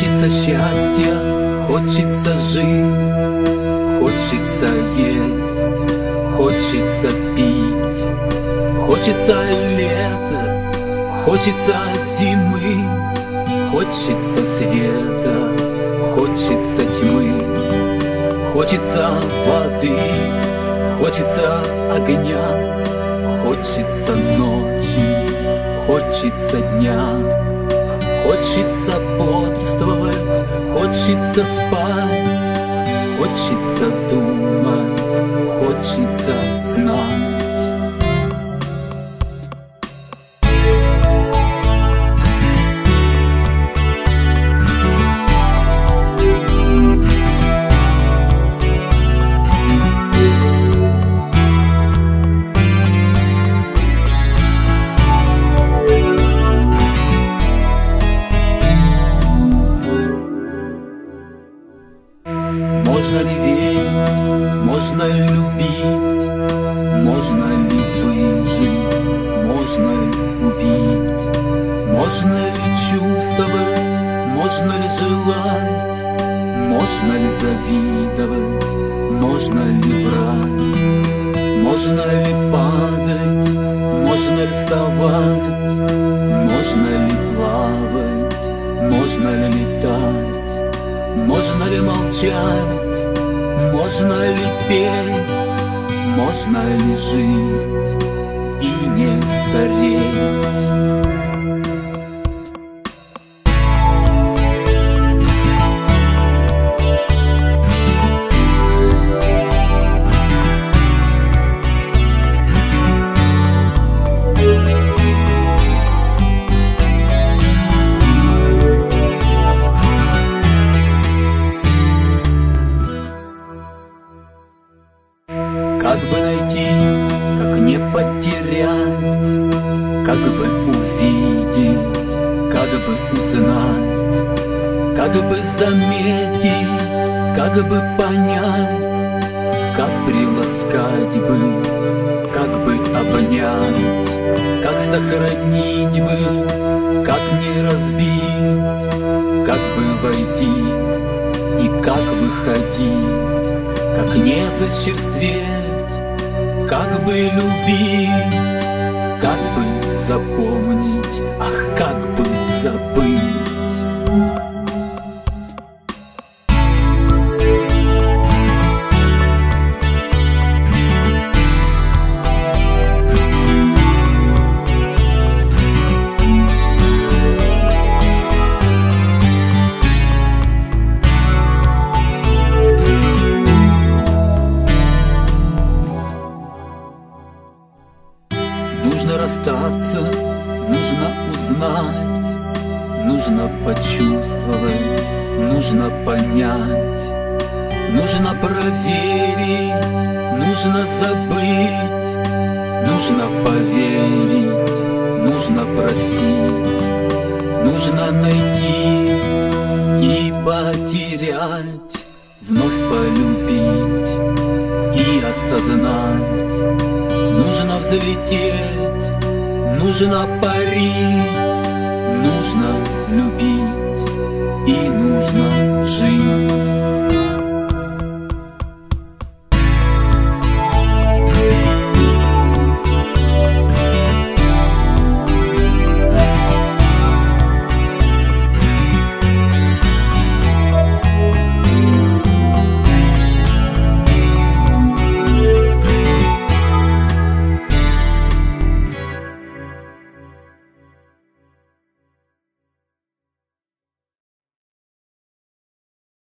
Хочется счастья, хочется жить, хочется есть, хочется пить, хочется лета, хочется зимы, хочется света, хочется тьмы, хочется воды, хочется огня, хочется ночи, хочется дня. Хочется бодрствовать, хочется спать, хочется думать, хочется знать. Можно ли верить, можно любить, можно ли выжить, можно ли убить, можно ли чувствовать, можно ли желать, можно ли завидовать, можно ли врать, можно ли падать, можно ли вставать, можно ли плавать, можно ли летать. Можно ли молчать, можно ли петь, можно ли жить и не стареть? Как бы найти, как не потерять, как бы увидеть, как бы узнать, как бы заметить, как бы понять, как приласкать бы, как бы обнять, как сохранить бы, как не разбить, как бы войти и как выходить, как не зачерстветь, как бы любить, как бы запомнить, ах, как бы забыть. Нужно расстаться, нужно узнать, нужно почувствовать, нужно понять, нужно проверить, нужно забыть, нужно поверить, нужно простить, нужно найти и потерять, вновь полюбить и осознать. Нужно взлететь, нужно парить, нужно любить.